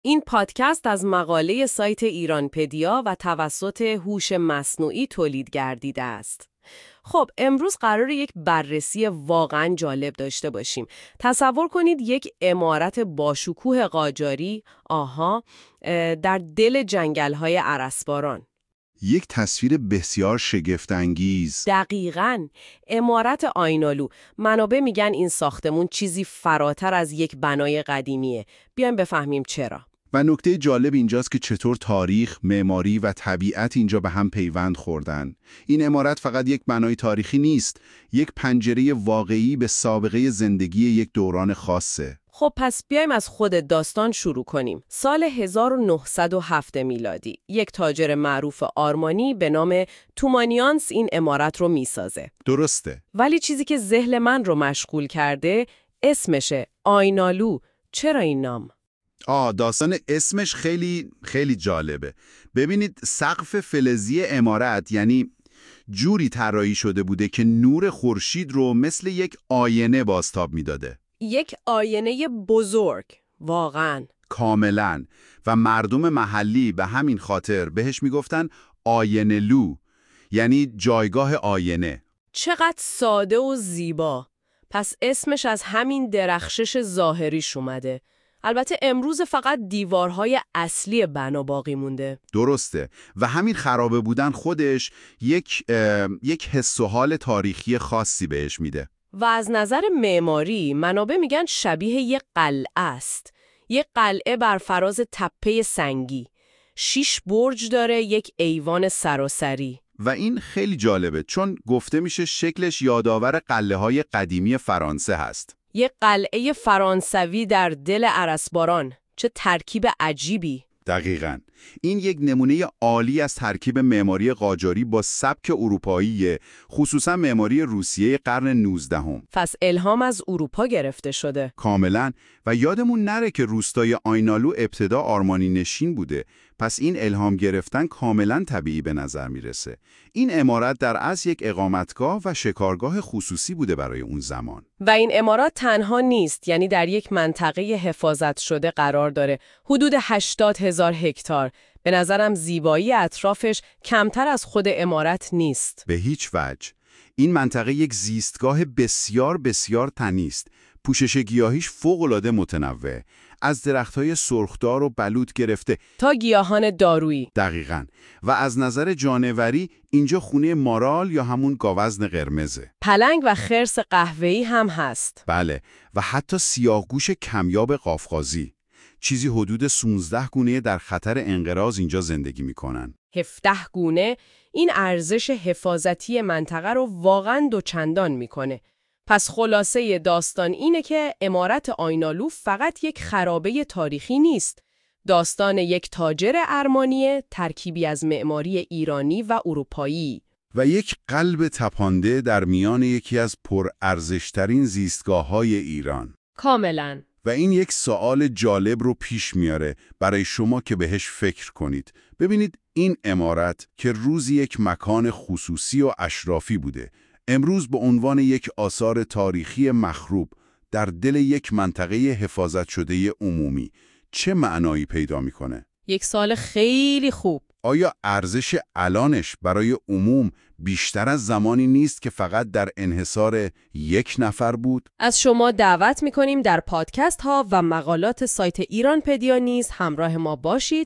این پادکست از مقاله سایت ایرانپدیا و توسط هوش مصنوعی تولید گردیده است. خب امروز قراره یک بررسی واقعاً جالب داشته باشیم. تصور کنید یک عمارت باشکوه قاجاری، در دل جنگل‌های ارسباران. یک تصویر بسیار شگفت‌انگیز. دقیقاً، عمارت آینالو. منابع میگن این ساختمون چیزی فراتر از یک بنای قدیمیه. بیایم بفهمیم چرا. و نکته جالب اینجاست که چطور تاریخ، معماری و طبیعت اینجا به هم پیوند خوردن. این عمارت فقط یک بنای تاریخی نیست، یک پنجره واقعی به سابقه زندگی یک دوران خاصه. خب پس بیایم از خود داستان شروع کنیم. سال 1907 میلادی، یک تاجر معروف آرمانی به نام تومانیانس این عمارت رو میسازه. درسته. ولی چیزی که ذهن من رو مشغول کرده اسمشه، آینالو. چرا این نام؟ داستان اسمش خیلی جالبه. ببینید سقف فلزی عمارت یعنی جوری طراحی شده بوده که نور خورشید رو مثل یک آینه بازتاب میداده. یک آینه بزرگ، واقعاً. کاملاً. و مردم محلی به همین خاطر بهش میگفتن آینه لو، یعنی جایگاه آینه. چقدر ساده و زیبا. پس اسمش از همین درخشش ظاهریش اومده. البته امروز فقط دیوارهای اصلی بنا باقی مونده. درسته. و همین خرابه بودن خودش یک حس و حال تاریخی خاصی بهش میده. و از نظر معماری منابع میگن شبیه یک قلعه است. یک قلعه بر فراز تپه سنگی. 6 برج داره، یک ایوان سراسری. و این خیلی جالبه چون گفته میشه شکلش یادآور قلعه‌های قدیمی فرانسه هست. یک قلعه فرانسوی در دل ارسباران. چه ترکیب عجیبی. دقیقاً. این یک نمونه عالی از ترکیب معماری قاجاری با سبک اروپایی، خصوصا معماری روسیه قرن 19. پس الهام از اروپا گرفته شده. کاملاً. و یادمون نره که روستای آینالو ابتدا آرمانی نشین بوده. پس این الهام گرفتن کاملاً طبیعی به نظر میرسه. این عمارت در اصل یک اقامتگاه و شکارگاه خصوصی بوده برای اون زمان. و این عمارت تنها نیست، یعنی در یک منطقه حفاظت شده قرار داره. حدود 80,000 هکتار. به نظرم زیبایی اطرافش کمتر از خود عمارت نیست. به هیچ وجه. این منطقه یک زیستگاه بسیار بسیار تنی است. پوشش گیاهیش فوق‌العاده متنوع، از درخت‌های سرخدار و بلوط گرفته تا گیاهان دارویی. دقیقاً. و از نظر جانوری اینجا خونه مارال یا همون گاوزن قرمزه. پلنگ و خرس قهوه‌ای هم هست. بله. و حتی سیاهگوش کمیاب قافقازی. چیزی حدود 16 گونه در خطر انقراض اینجا زندگی میکنن. 17 گونه. این ارزش حفاظتی منطقه رو واقعاً دوچندان میکنه. پس خلاصه داستان اینه که عمارت آینالو فقط یک خرابه تاریخی نیست. داستان یک تاجر ارمنی، ترکیبی از معماری ایرانی و اروپایی. و یک قلب تپانده در میان یکی از پرارزش‌ترین زیستگاه‌های ایران. کاملاً. و این یک سوال جالب رو پیش میاره برای شما که بهش فکر کنید. ببینید این عمارت که روزی یک مکان خصوصی و اشرافی بوده، امروز به عنوان یک آثار تاریخی مخروب در دل یک منطقه حفاظت شده عمومی چه معنایی پیدا میکنه؟ یک سوال خیلی خوب. آیا ارزش الانش برای عموم بیشتر از زمانی نیست که فقط در انحصار یک نفر بود؟ از شما دعوت میکنیم در پادکست ها و مقالات سایت ایرانپدیا نیز همراه ما باشید